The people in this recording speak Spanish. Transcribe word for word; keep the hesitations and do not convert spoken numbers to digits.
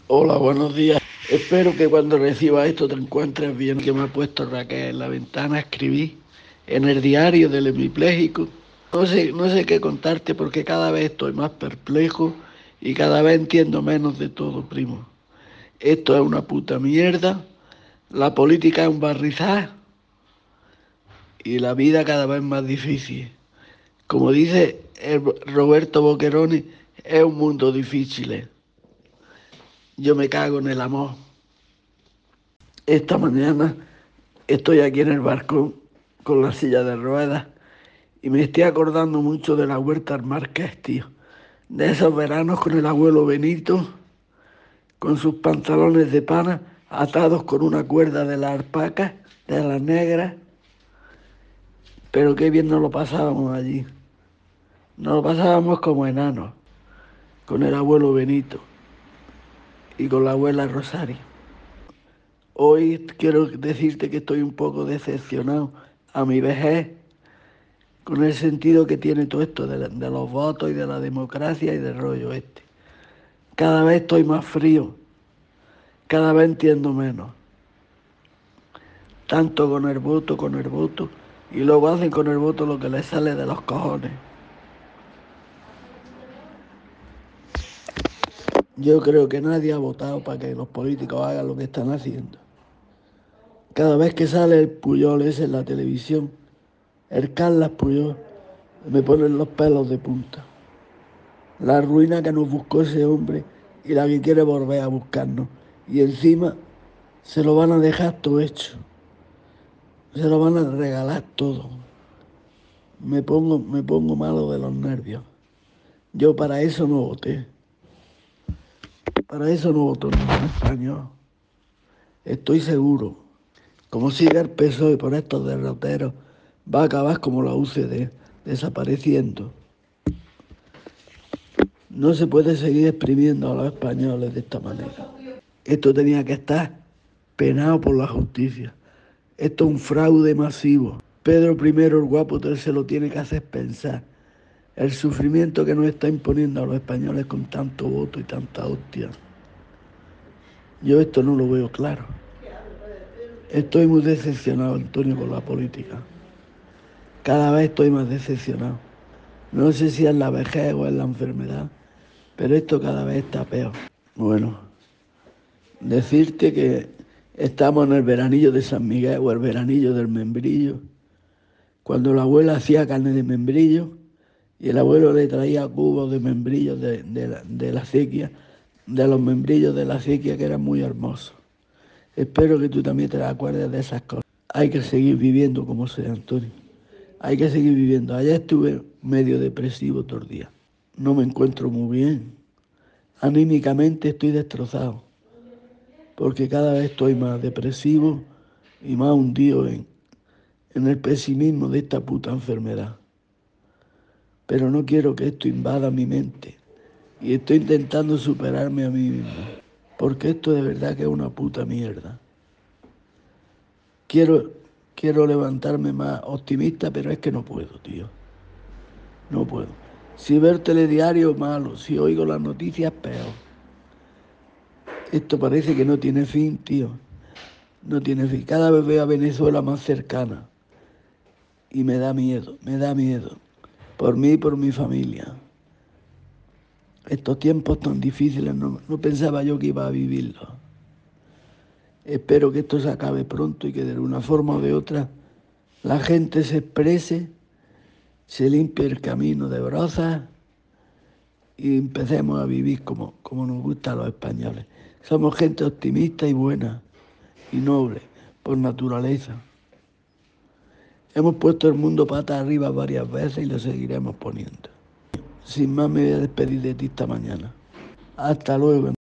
Hola, buenos días. Espero que cuando recibas esto te encuentres bien. Que me ha puesto Raquel en la ventana, escribí en el diario del hemipléjico. No sé, no sé qué contarte porque cada vez estoy más perplejo y cada vez entiendo menos de todo, primo. Esto es una puta mierda, la política es un barrizal y la vida cada vez más difícil. Como dice el Roberto Boqueroni, es un mundo difícil. Yo me cago en el amor. Esta mañana estoy aquí en el balcón con la silla de ruedas y me estoy acordando mucho de la huerta al Marqués, tío. De esos veranos con el abuelo Benito, con sus pantalones de pana atados con una cuerda de las alpacas, de las negras. Pero qué bien nos lo pasábamos allí. Nos lo pasábamos como enanos, con el abuelo Benito y con la abuela Rosario. Hoy quiero decirte que estoy un poco decepcionado a mi vejez con el sentido que tiene todo esto de, de los votos y de la democracia y del rollo este. Cada vez estoy más frío, cada vez entiendo menos. Tanto con el voto, con el voto, y luego hacen con el voto lo que les sale de los cojones. Yo creo que nadie ha votado para que los políticos hagan lo que están haciendo. Cada vez que sale el Puyol ese en la televisión, el Carles Puyol, me ponen los pelos de punta. La ruina que nos buscó ese hombre y la que quiere volver a buscarnos. Y encima se lo van a dejar todo hecho. Se lo van a regalar todo. Me pongo, me pongo malo de los nervios. Yo para eso no voté. Para eso no votó ningún español. Estoy seguro. Como siga el P S O E por estos derroteros, va a acabar como la U C D, desapareciendo. No se puede seguir exprimiendo a los españoles de esta manera. Esto tenía que estar penado por la justicia. Esto es un fraude masivo. Pedro primero, el guapo, se lo tiene que hacer pensar. El sufrimiento que nos está imponiendo a los españoles con tanto voto y tanta hostia. Yo esto no lo veo claro. Estoy muy decepcionado, Antonio, con la política. Cada vez estoy más decepcionado. No sé si es la vejez o es la enfermedad, pero esto cada vez está peor. Bueno, decirte que estamos en el veranillo de San Miguel o el veranillo del membrillo, cuando la abuela hacía carne de membrillo y el abuelo le traía cubos de membrillo de, de, la, de la acequia, de los membrillos de la acequia que eran muy hermosos. Espero que tú también te acuerdes de esas cosas. Hay que seguir viviendo como sea, Antonio. Hay que seguir viviendo. Ayer estuve medio depresivo todo el día. No me encuentro muy bien. Anímicamente estoy destrozado. Porque cada vez estoy más depresivo y más hundido en, en el pesimismo de esta puta enfermedad. Pero no quiero que esto invada mi mente. Y estoy intentando superarme a mí mismo. Porque esto de verdad que es una puta mierda. Quiero, quiero levantarme más optimista, pero es que no puedo, tío. No puedo. Si veo el telediario, malo. Si oigo las noticias, peor. Esto parece que no tiene fin, tío. No tiene fin. Cada vez veo a Venezuela más cercana. Y me da miedo, me da miedo. Por mí y por mi familia. Estos tiempos tan difíciles no, no pensaba yo que iba a vivirlos. Espero que esto se acabe pronto y que de una forma o de otra la gente se exprese, se limpie el camino de brozas y empecemos a vivir como, como nos gusta a los españoles. Somos gente optimista y buena y noble por naturaleza. Hemos puesto el mundo patas arriba varias veces y lo seguiremos poniendo. Sin más, me voy a despedir de ti esta mañana. Hasta luego.